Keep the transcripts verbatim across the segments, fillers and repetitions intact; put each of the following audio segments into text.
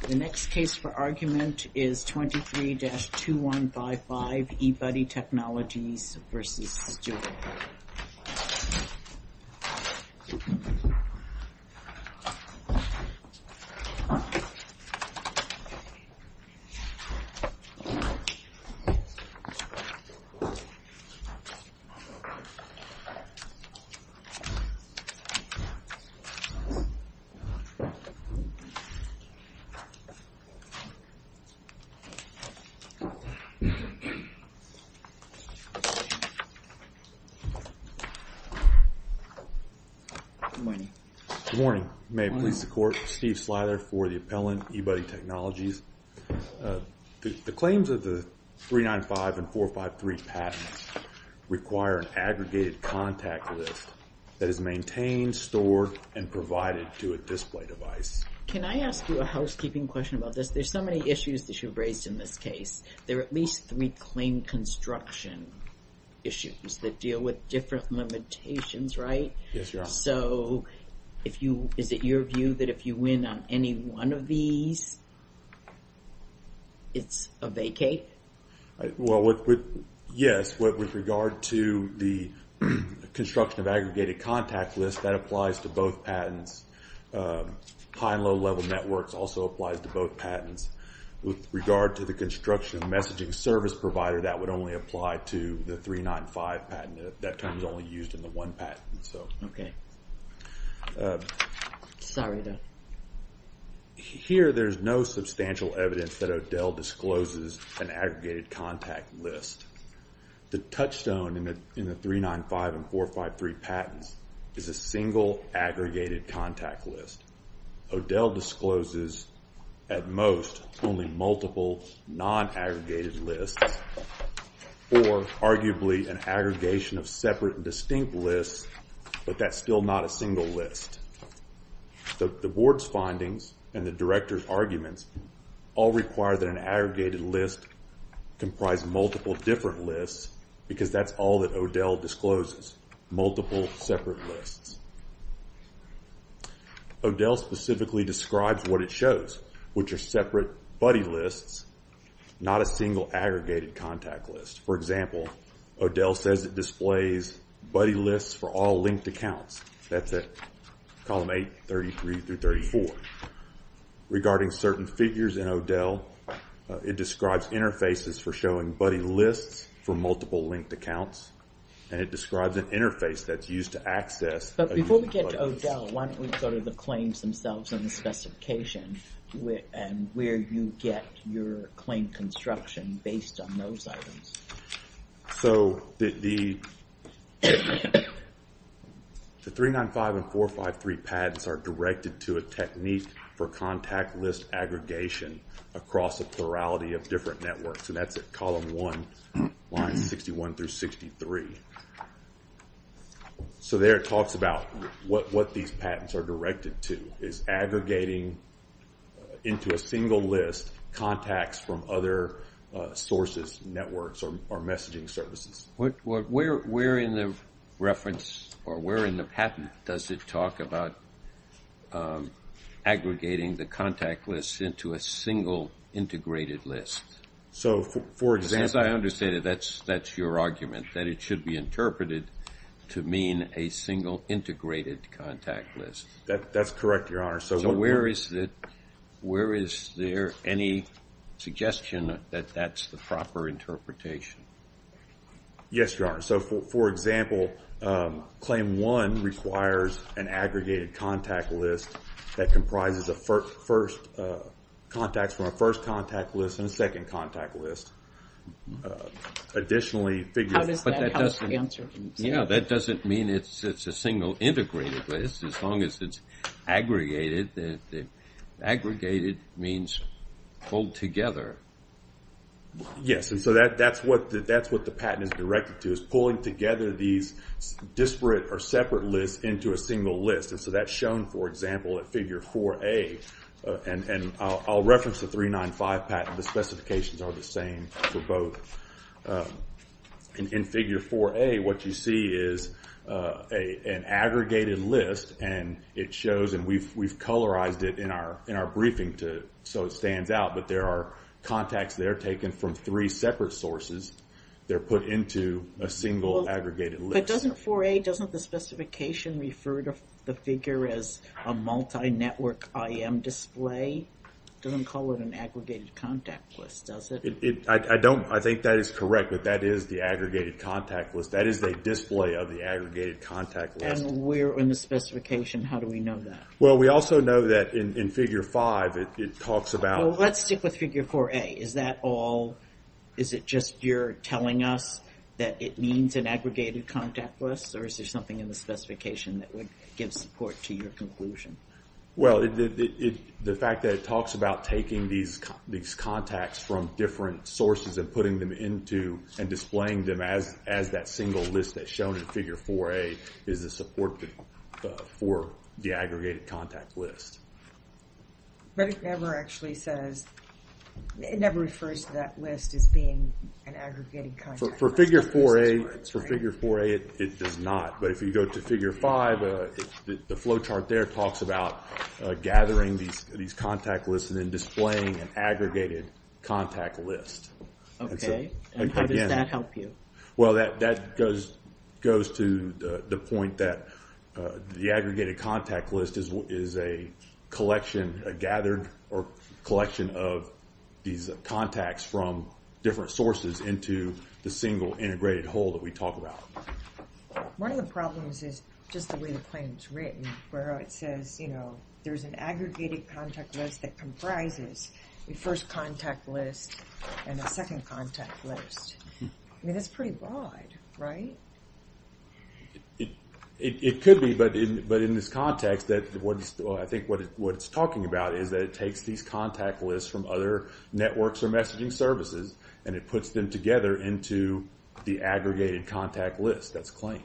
The next case for argument is twenty-three dash two one five five, eBuddy Technologies versus Stewart. Good morning. May it please the Court, Steve Slyther for the appellant, eBuddy Technologies. Uh, the, the claims of the three ninety-five and four fifty-three patents require an aggregated contact list that is maintained, stored, and provided to a display device. Can I ask you a housekeeping question about this? There's so many issues that you've raised in this case. There are at least three claim construction issues that deal with different limitations, right? Yes, Your Honor. So, if you, is it your view that if you win on any one of these, it's a vacate? I, well, with, with, yes, with, with regard to the construction of aggregated contact lists, that applies to both patents. Um, high and low level networks also applies to both patents. With regard to the construction of messaging service provider, that would only apply to the three ninety-five patent. That term is only used in the one patent. So, okay. Uh, Sorry to... Here, there's no substantial evidence that Odell discloses an aggregated contact list. The touchstone in the, in the three ninety-five and four fifty-three patents is a single aggregated contact list. Odell discloses, at most, only multiple non-aggregated lists, or arguably an aggregation of separate and distinct lists, but that's still not a single list. The, the board's findings and the director's arguments all require that an aggregated list comprise multiple different lists, because that's all that Odell discloses, multiple separate lists. Odell specifically describes what it shows, which are separate buddy lists, not a single aggregated contact list. For example, Odell says it displays buddy lists for all linked accounts. That's at column eight, thirty-three through thirty-four. Regarding certain figures in Odell, uh, it describes interfaces for showing buddy lists for multiple linked accounts, and it describes an interface that's used to access. But before we get to Odell, why don't we go to the claims themselves and the specification, where, and where you get your claim construction based on those items. So the the, the three ninety-five and four fifty-three patents are directed to a technique for contact list aggregation across a plurality of different networks, and that's at column one, lines sixty-one through sixty-three. So there it talks about what, what these patents are directed to, is aggregating uh, into a single list contacts from other uh, sources, networks, or, or messaging services. What, what, where, where in the reference or where in the patent does it talk about um, aggregating the contact lists into a single integrated list? So, for, for example, as I understand it, that's that's your argument, that it should be interpreted to mean a single integrated contact list. That, that's correct, Your Honor. So, so what, where is the, where is there any suggestion that that's the proper interpretation? Yes, Your Honor. So, for, for example, um, Claim one requires an aggregated contact list that comprises a fir- first uh, contacts from a first contact list and a second contact list. Uh, additionally, figures. How does but that, that help doesn't answer? Yeah, that doesn't mean it's it's a single integrated list. As long as it's aggregated, the, the aggregated means pulled together. Yes, and so that that's what the, that's what the patent is directed to, is pulling together these disparate or separate lists into a single list. And so that's shown, for example, at Figure four A. Uh, and and I'll, I'll reference the three ninety-five patent. The specifications are the same for both. Um, in, in Figure four A, what you see is uh, a, an aggregated list, and it shows, and we've we've colorized it in our in our briefing to so it stands out. But there are contacts there taken from three separate sources. They're put into a single well, aggregated list. But doesn't four A, doesn't the specification refer to the figure as a multi-network I M display? Doesn't call it an aggregated contact list, does it? It, it I, I don't. I think that is correct, but that is the aggregated contact list. That is a display of the aggregated contact list. And where in the specification, how do we know that? Well, we also know that in, in Figure five, it, it talks about. Well, let's stick with Figure four A. Is that all? Is it just you're telling us that it means an aggregated contact list, or is there something in the specification that would give support to your conclusion? Well, it, it, it, the fact that it talks about taking these these contacts from different sources and putting them into and displaying them as as that single list that's shown in Figure four A is the support that, uh, for the aggregated contact list. But it never actually says, it never refers to that list as being an aggregated contact for, for list. Figure four A, words, for right? Figure four A, it, it does not. But if you go to Figure five, uh, it, the, the flow chart there talks about uh, gathering these these contact lists and then displaying an aggregated contact list. Okay, and, so, and how again, does that help you? Well, that that goes goes to the, the point that uh, the aggregated contact list is is a collection, a gathered or collection of these contacts from different sources into the single integrated whole that we talk about. One of the problems is just the way the claim is written, where it says, you know, there's an aggregated contact list that comprises a first contact list and a second contact list. I mean, that's pretty broad, right? It it, it could be, but in but in this context, that what it's, well, I think what it, what it's talking about is that it takes these contact lists from other networks or messaging services and it puts them together into the aggregated contact list that's claimed.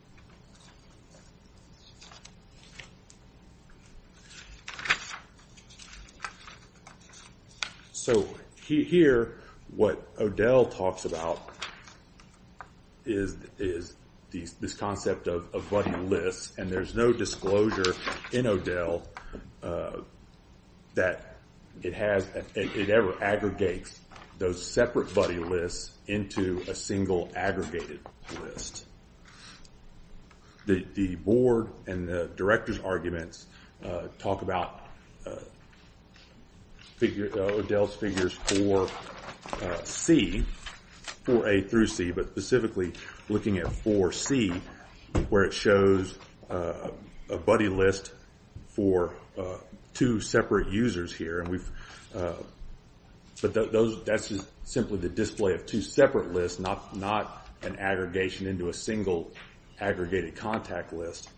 So he, here, what Odell talks about is is these, this concept of, of buddy lists, and there's no disclosure in Odell uh, that it has it, it ever aggregates those separate buddy lists into a single aggregated list. The the board and the director's arguments uh, talk about uh, figure uh, Odell's figures for uh, C, four A through C, but specifically looking at four C, where it shows uh, a buddy list for uh, two separate users here, and we've, uh, but th- those that's just simply the display of two separate lists, not not an aggregation into a single aggregated contact list.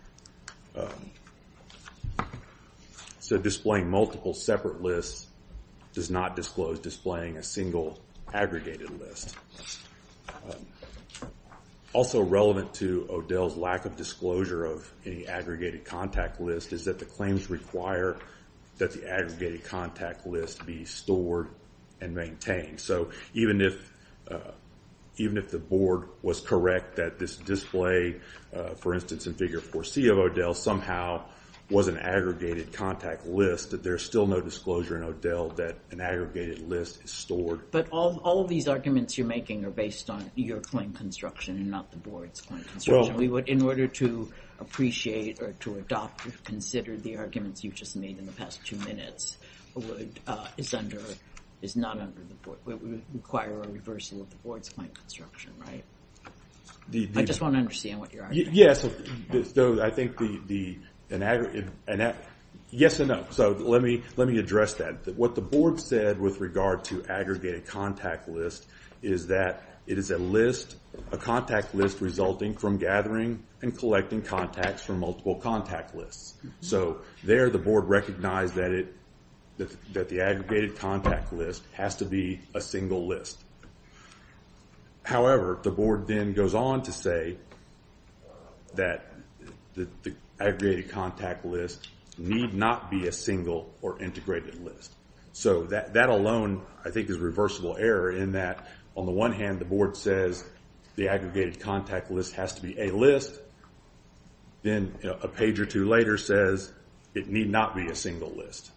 Um, so displaying multiple separate lists does not disclose displaying a single aggregated list. Um, also relevant to Odell's lack of disclosure of any aggregated contact list is that the claims require that the aggregated contact list be stored and maintained. So even if uh, even if the board was correct that this display, uh, for instance in Figure four C of Odell, somehow was an aggregated contact list, that there's still no disclosure in Odell that an aggregated list is stored. But all all of these arguments you're making are based on your claim construction and not the board's claim construction. Well, we would, in order to appreciate or to adopt or consider the arguments you just made in the past two minutes, would uh, is under is not under the board. It would require a reversal of the board's claim construction, right? The, the, I just want to understand what you're arguing. Y- yes, so, so I think the the an aggregate an yes and no. So let me let me address that. What the board said with regard to aggregated contact list is that it is a list, a contact list resulting from gathering and collecting contacts from multiple contact lists. Mm-hmm. So there, the board recognized that it that that the aggregated contact list has to be a single list. However, the board then goes on to say that the, the aggregated contact list need not be a single or integrated list. So that, that alone, I think, is reversible error in that, on the one hand, the board says the aggregated contact list has to be a list. Then you know, a page or two later says it need not be a single list.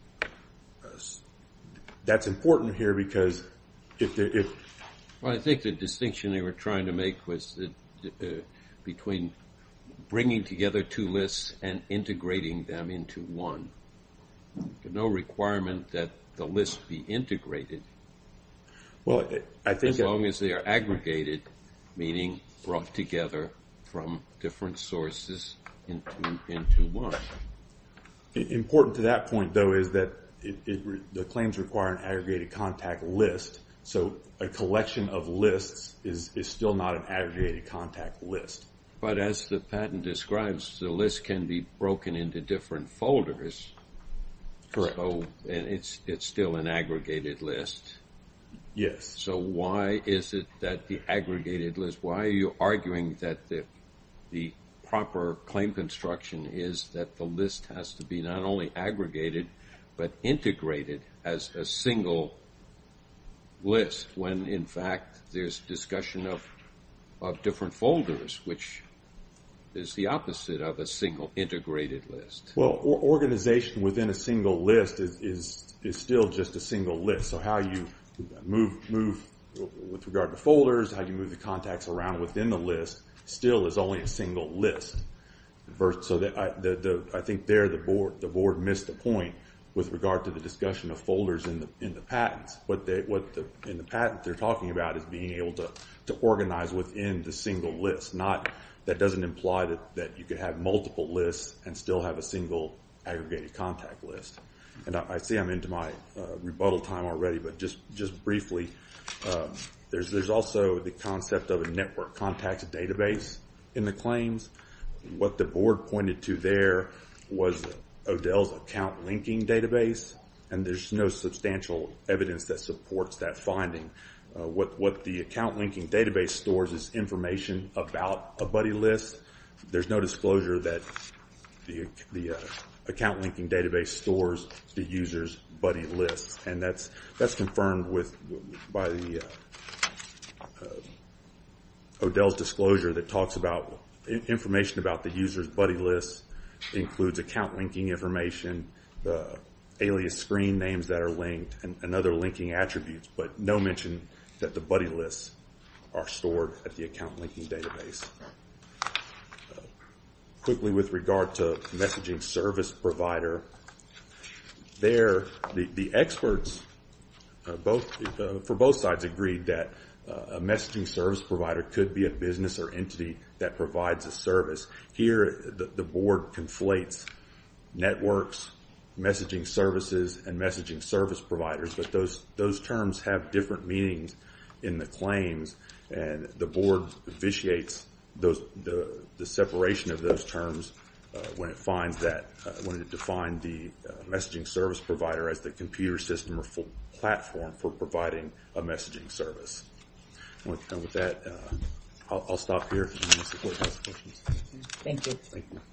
That's important here because if there, if well, I think the distinction they were trying to make was that, uh, between bringing together two lists and integrating them into one. There's no requirement that the list be integrated. Well, I think as long as they are aggregated, meaning brought together from different sources into into one. Important to that point, though, is that it, it, the claims require an aggregated contact list. So a collection of lists is, is still not an aggregated contact list. But as the patent describes, the list can be broken into different folders. Correct. So, and it's it's still an aggregated list. Yes. So why is it that the aggregated list, why are you arguing that the the proper claim construction is that the list has to be not only aggregated, but integrated as a single list, when in fact there's discussion of of different folders, which is the opposite of a single integrated list? Well, or organization within a single list is, is is still just a single list. So how you move move with regard to folders, how you move the contacts around within the list, still is only a single list. So that I, the, the, I think there the board the board missed the point with regard to the discussion of folders in the in the patents. What they what the in the patent they're talking about is being able to to organize within the single list. Not that doesn't imply that that you could have multiple lists and still have a single aggregated contact list. And I, I see I'm into my uh, rebuttal time already, but just just briefly, um, there's there's also the concept of a network contacts database in the claims. What the board pointed to there was Odell's account linking database, and there's no substantial evidence that supports that finding. Uh, what what the account linking database stores is information about a buddy list. There's no disclosure that the the uh, account linking database stores the user's buddy lists, and that's that's confirmed with by the uh, uh, Odell's disclosure that talks about information about the user's buddy lists. Includes account linking information, the alias screen names that are linked, and, and other linking attributes, but no mention that the buddy lists are stored at the account linking database. Uh, quickly, with regard to messaging service provider, there the, the experts uh, both uh, for both sides agreed that uh, a messaging service provider could be a business or entity that provides a service. Here, the, the board conflates networks, messaging services, and messaging service providers, but those those terms have different meanings in the claims, and the board vitiates those the the separation of those terms uh, when it finds that uh, when it defined the uh, messaging service provider as the computer system or full platform for providing a messaging service. And with, and with that, uh, I'll, I'll stop here unless the court has questions. Thank you. Thank you.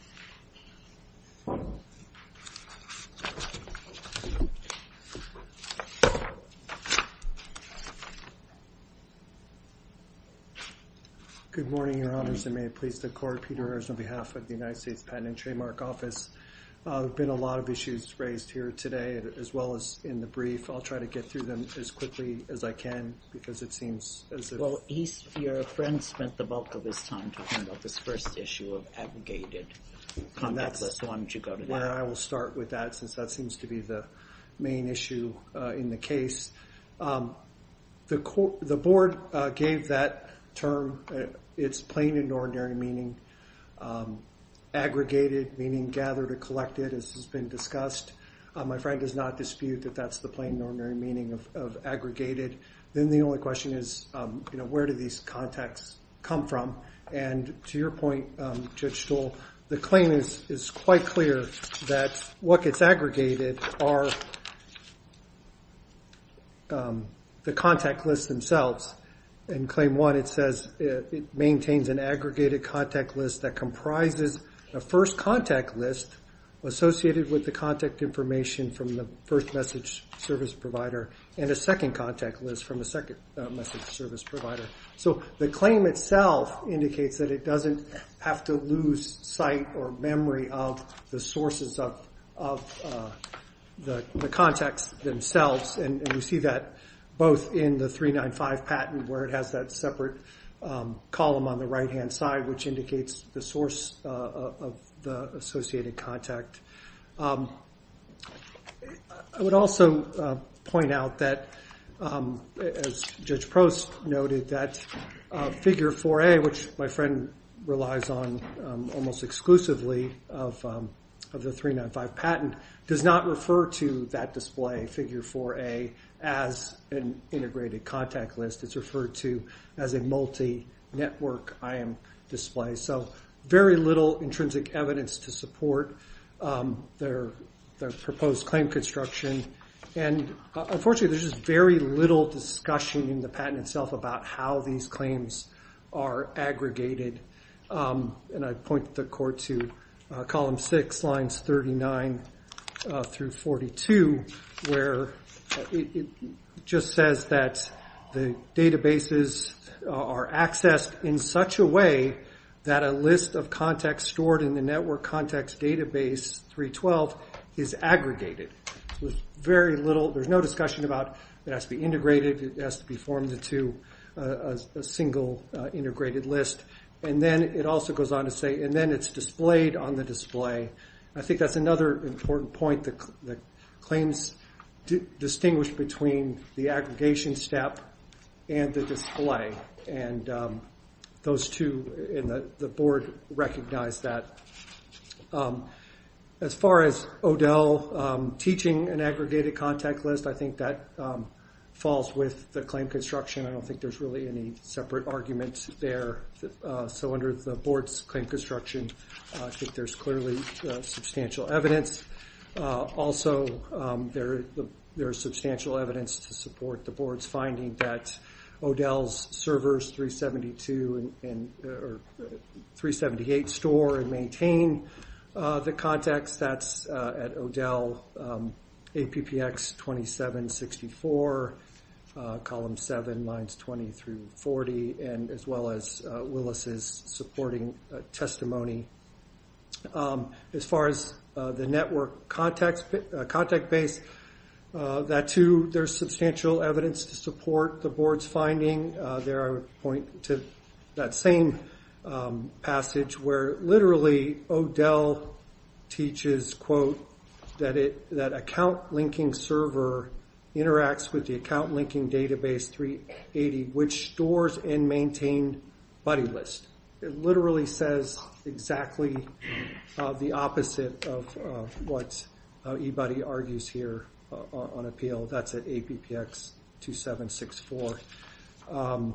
Good morning, Your Honors, and may it please the Court. Peter Ayers on behalf of the United States Patent and Trademark Office. Uh, there have been a lot of issues raised here today, as well as in the brief. I'll try to get through them as quickly as I can, because it seems as if... Well, he's, your friend spent the bulk of his time talking about this first issue of aggregated contact list. Why don't you go to that? Where I will start with that, since that seems to be the main issue uh, in the case. Um, the, co- the board uh, gave that term uh, its plain and ordinary meaning. Um, aggregated, meaning gathered or collected, as has been discussed. Uh, my friend does not dispute that that's the plain and ordinary meaning of, of aggregated. Then the only question is, um, you know, where do these contacts come from? And to your point, um, Judge Stoll, the claim is, is quite clear that what gets aggregated are um, the contact lists themselves. In Claim one, it says it, it maintains an aggregated contact list that comprises a first contact list associated with the contact information from the first message service provider and a second contact list from a second uh, message service provider. So the claim itself indicates that it doesn't have to lose sight or memory of the sources of of uh, the, the contacts themselves, and, and we see that both in the three ninety-five patent where it has that separate um, column on the right-hand side which indicates the source uh, of the associated contact. Um, I would also uh, point out that, um, as Judge Prost noted, that uh, Figure four A, which my friend relies on um, almost exclusively of um, of the three ninety-five patent, does not refer to that display, Figure four A, as an integrated contact list. It's referred to as a multi-network I A M display. So very little intrinsic evidence to support um, their their proposed claim construction. And uh, unfortunately, there's just very little discussion in the patent itself about how these claims are aggregated. Um, and I point the court to uh, column six, lines thirty-nine uh, through forty-two, where it, it just says that the databases uh, are accessed in such a way that a list of contacts stored in the network contacts database three twelve is aggregated. There's very little, there's no discussion about it has to be integrated, it has to be formed into a, a, a single uh, integrated list. And then it also goes on to say, and then it's displayed on the display. I think that's another important point. The, the claims d- distinguish between the aggregation step and the display. And um, those two, and the, the board recognized that. Um, as far as Odell um, teaching an aggregated contact list, I think that um, falls with the claim construction. I don't think there's really any separate argument there. Uh, so under the board's claim construction, uh, I think there's clearly uh, substantial evidence. Uh, also, um, there the, there's substantial evidence to support the board's finding that Odell's servers three seventy-two and, and uh, or three seventy-eight store and maintain uh, the contacts. That's uh, at Odell um, A P P X twenty-seven sixty-four, uh, column seven, lines twenty through forty, and as well as uh, Willis's supporting uh, testimony. Um, as far as uh, the network contacts, uh, contact base, Uh, that too, there's substantial evidence to support the board's finding. Uh, there I would point to that same um, passage where literally Odell teaches, quote, that it that account linking server interacts with the account linking database three eighty, which stores and maintains buddy list. It literally says exactly uh, the opposite of uh, what uh, eBuddy argues here. Uh, on appeal. That's at A P P X twenty-seven sixty-four. Um,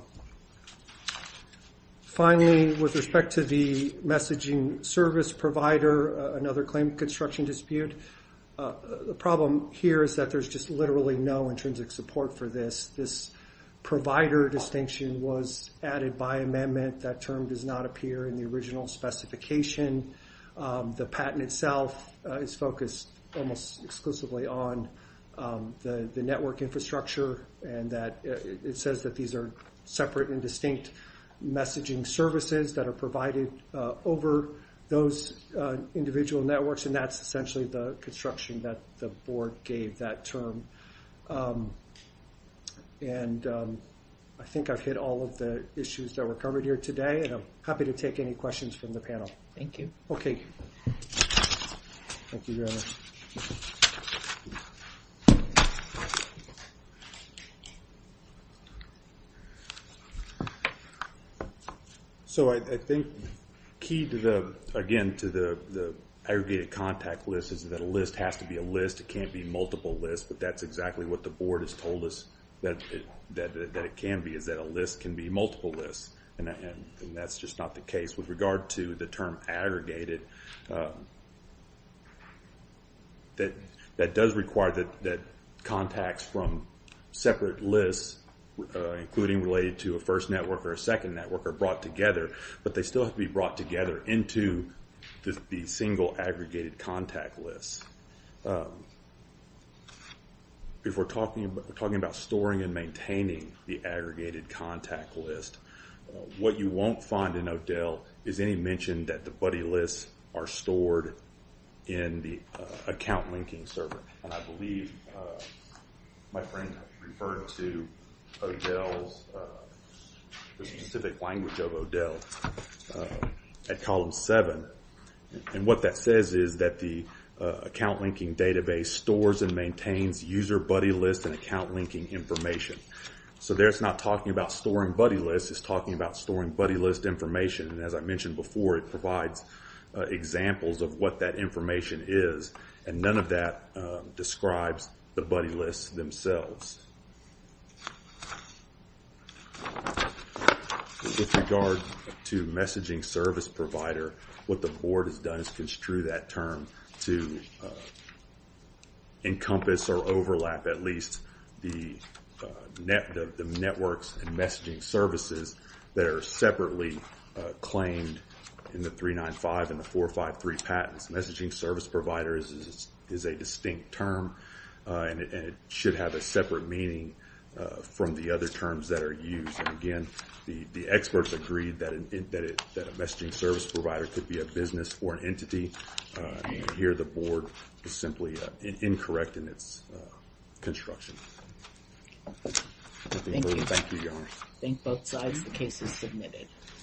finally, with respect to the messaging service provider, uh, another claim construction dispute, uh, the problem here is that there's just literally no intrinsic support for this. This provider distinction was added by amendment. That term does not appear in the original specification. Um, the patent itself uh, is focused almost exclusively on um, the, the network infrastructure, and that it, it says that these are separate and distinct messaging services that are provided uh, over those uh, individual networks, and that's essentially the construction that the board gave that term. Um, and um, I think I've hit all of the issues that were covered here today, and I'm happy to take any questions from the panel. Thank you. Okay. Thank you, Your Honor. So I, I think key to the, again, to the, the aggregated contact list is that a list has to be a list. It can't be multiple lists, but that's exactly what the board has told us that it, that, that it can be, is that a list can be multiple lists. And, and, and that's just not the case. With regard to the term aggregated, uh, that that does require that, that contacts from separate lists, uh, including related to a first network or a second network, are brought together, but they still have to be brought together into the, the single aggregated contact list. Um, if we're talking about, talking about storing and maintaining the aggregated contact list, uh, what you won't find in Odell is any mention that the buddy lists are stored in the uh, account linking server. And I believe uh, my friend referred to Odell's, uh, the specific language of Odell uh, at column seven. And what that says is that the uh, account linking database stores and maintains user buddy list and account linking information. So there it's not talking about storing buddy lists, it's talking about storing buddy list information. And as I mentioned before, it provides uh, examples of what that information is, and none of that uh, describes the buddy lists themselves. With regard to messaging service provider, what the board has done is construe that term to uh, encompass or overlap at least the, uh, net, the, the networks and messaging services that are separately uh, claimed in the three ninety-five and the four fifty-three patents. Messaging service provider is, is, is a distinct term, uh, and, it, and it should have a separate meaning uh, from the other terms that are used. And again, the, the experts agreed that, it, that, it, that a messaging service provider could be a business or an entity. Uh, and here the board is simply uh, in, incorrect in its uh, construction. Nothing Thank further. you. Thank you, Your Honor. Thank both sides. The case is submitted.